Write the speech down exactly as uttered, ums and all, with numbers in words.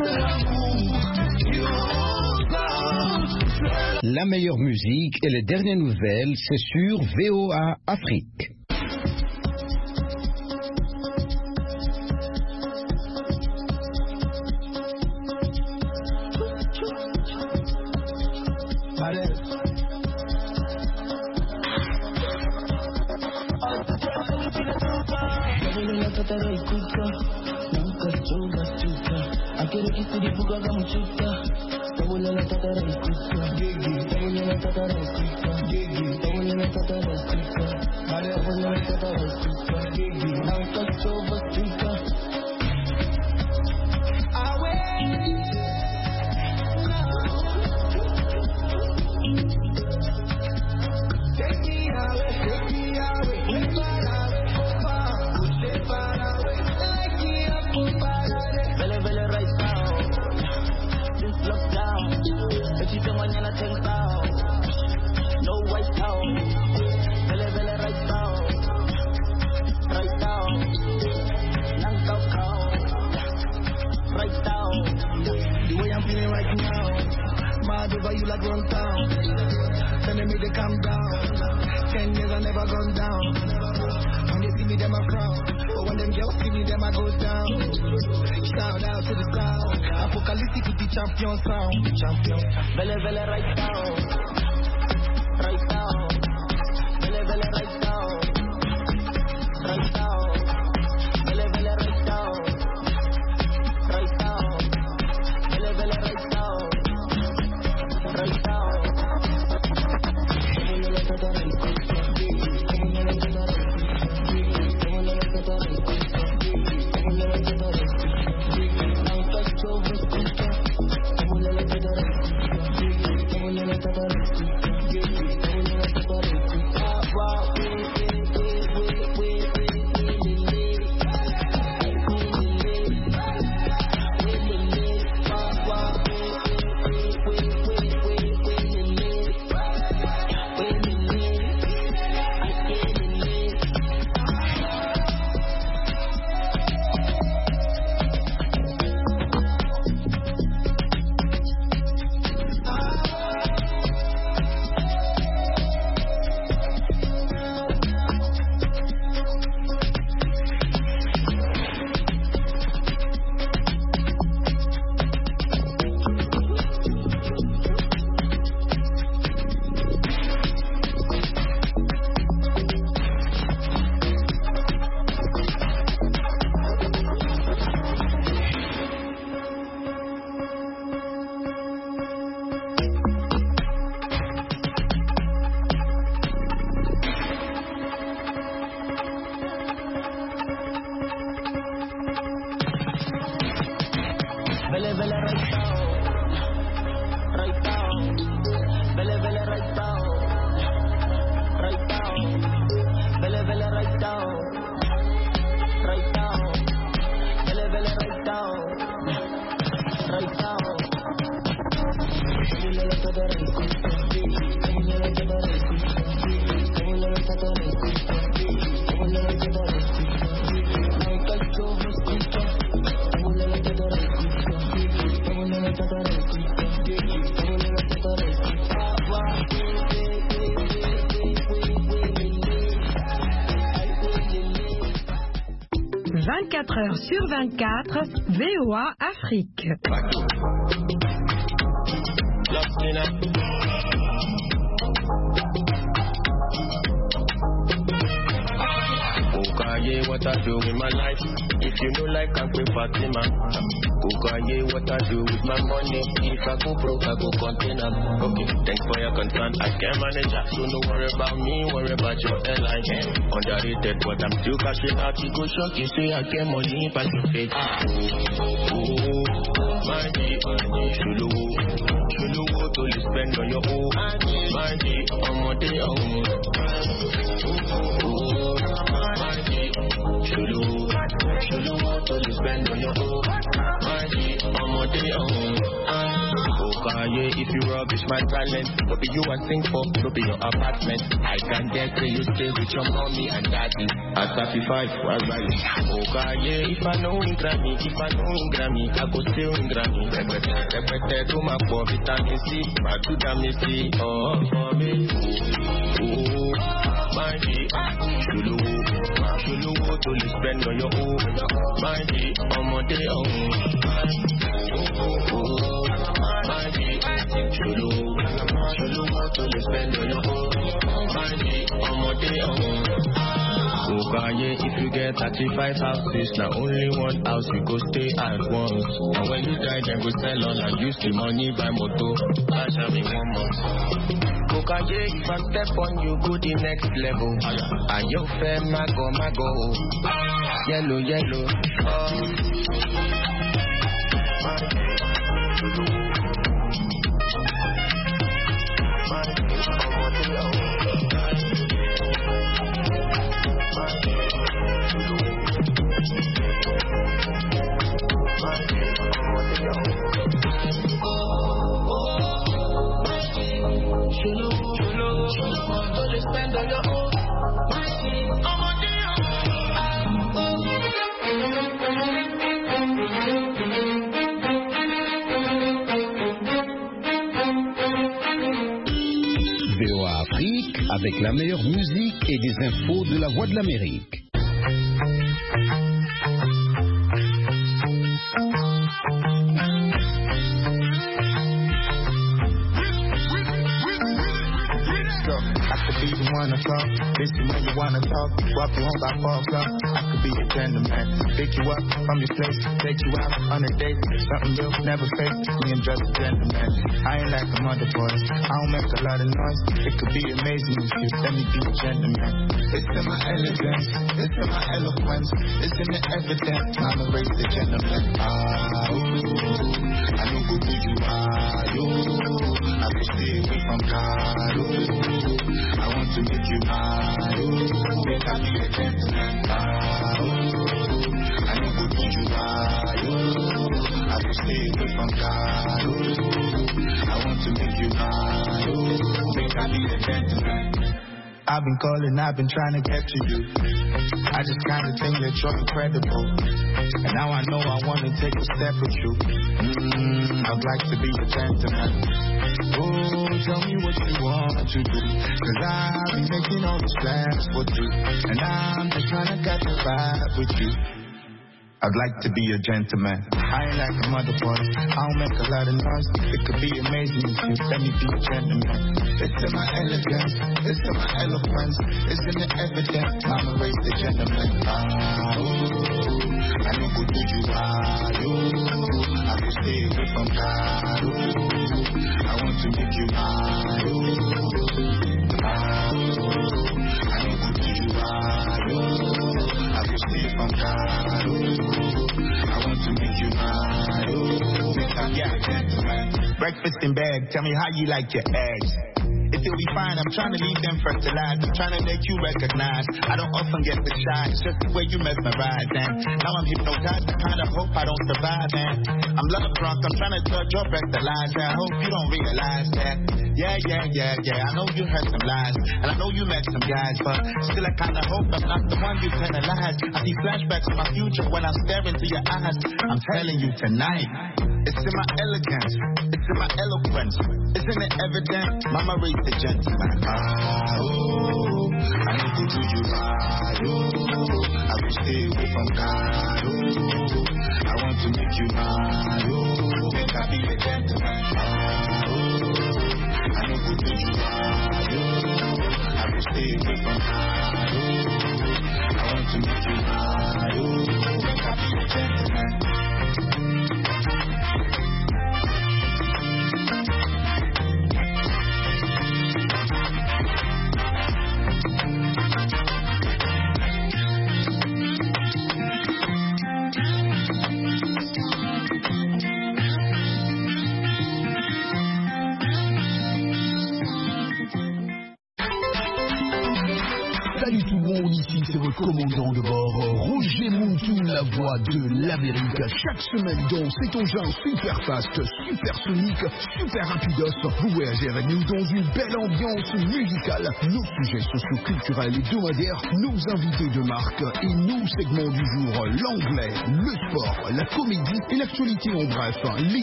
La meilleure musique et les dernières nouvelles, c'est sur V O A Afrique. Champion sound, champion. Vele vele right down, right down. Vele vele right down, right down. Vele vele right down, right down. Vele vele right down, right down. vingt-quatre heures sur vingt-quatre, V O A Afrique. Kukaye, what I do with my life? If you know like I'm quick Fatima. Kukaye, what I do with my money? If I go broke, I go container. Okay, thanks for your concern. I can manage that, so don't worry about me, worry about your airline. Underrated, but I'm still cashing out. You go shock, you say I get money, but you pay. Oh, oh, my G, Shulu, Shulu, to spend on your own. My G, I'm on the own. Shulu, Shulu, to spend on your own. My G, I'm on the own. Okay, if you rubbish my talent, no be you I sing for, no be your apartment. I can get say you stay with your mommy and daddy. At thirty-five, why right? Okay, if I know in Grammy, if I know in Grammy, I go still in Grammy. Repete, repete, to my poor vitamin C, my to vitamin C, oh, for me. Oh, my G, Shulu, Shulu, to the spend on your own. My G, I'm on the own. Oh, my G, Shulu, Shulu, to the spend on your own. My G, I'm on the own. Okay, if you get thirty-five houses, now only one house you go stay at once. And when you die, then go sell all and use the money buy motor. That shall be one month. Okay, if I step on you, go the next level. And you fair, mago, mago. Yellow, yellow. V O A Afrique, avec la meilleure musique et des infos de la Voix de l'Amérique. One o'clock, listen when you wanna talk. Walk you home by four o'clock. I could be a gentleman. Pick you up from your place, take you out on a date. Something real, never fake. Me and just a gentleman. I ain't like some other boys. I don't make a lot of noise. It could be amazing if you let me be a gentleman. It's in my elegance, it's in my eloquence, it's in the evidence. I'm a race the gentleman. Ah, ooh, I know who you are. You, I will stay away from God. Ooh, I want to make you mine. Ooh, make I be a gentleman. Ah, ooh, I know who you are. Ooh, I will stay away from God. Ooh, I want to make you mine. Ooh, make I be a gentleman. I've been calling, I've been trying to get to you. I just kinda think that you're incredible. And now I know I wanna take a step with you. Mmm, I'd like to be a gentleman. Oh, tell me what you want to do. Cause I've been making all these plans for you. And I'm just trying to catch a vibe with you. I'd like to be a gentleman. I ain't like a mother boy. I don't make a lot of noise. It could be amazing if you let me be a gentleman. It's in my elegance, it's in my eloquence, it's in the evidence. I'm a race the gentleman. Ah, ooh, I know who you are. Ooh, I will stay away from God. Ooh, I want to make you mine. Ooh, ah, ooh, I know who you are. Ooh, I will stay from God. Ooh, I want to make you mine. Ooh, yeah, gentleman. Breakfast in bed, tell me how you like your eggs. If you'll be fine, I'm trying to leave them fertilized. I'm trying to make you recognize. I don't often get the shot, it's just the way you mesmerize. And now I'm hypnotized, I kind of hope I don't survive. And I'm love drunk, I'm trying to judge your breathalyze. And I hope you don't realize that. Yeah, yeah, yeah, yeah, I know you heard some lies. And I know you met some guys, but still I kind of hope I'm not the one you penalize. I see flashbacks of my future when I stare into your eyes. I'm telling you tonight, it's in my elegance, it's in my eloquence, it's in the evidence. Mama raised the gentleman. Ah, ooh, I know who you are. Ooh, I will stay away from God. Ooh, I want to make you mine. Ooh, make I be a gentleman. Ah, ooh, I know who you are. Ooh, I will stay away from God. Ooh, I want to make you mine. Ooh, make I be a gentleman. Salut tout le monde, ici c'est votre commandant de bord, Roger Moutou, la voix de l'Amérique. Chaque semaine dans cet engin super fast, super sonique, super rapidos, vous voyagez avec nous dans une belle ambiance musicale. Nos sujets socio-culturels hebdomadaires, nos invités de marque et nos segments du jour, l'anglais, le sport, la comédie et l'actualité en bref. Les